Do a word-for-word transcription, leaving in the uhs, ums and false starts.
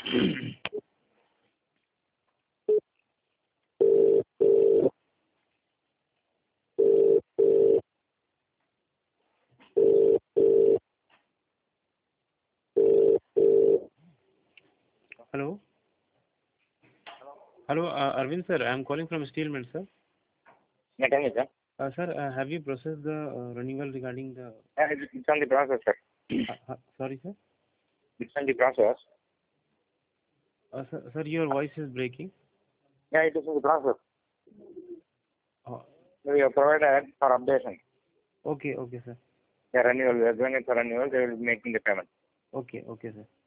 Hello. Hello, uh, Arvind sir. I am calling from Steelman, sir. Yeah, tell me, sir. Uh, sir, uh, have you processed the uh, renewal regarding the? Yeah, it's, it's on the process, sir. Uh, uh, sorry, sir. It's on the process. Uh, sir, sir, your voice is breaking. Yeah, it is in the process. Uh, We have provided for updation. okay, okay, sir. Yeah, renewal. We are doing it for renewal. They will be making the payment. Okay, okay, sir.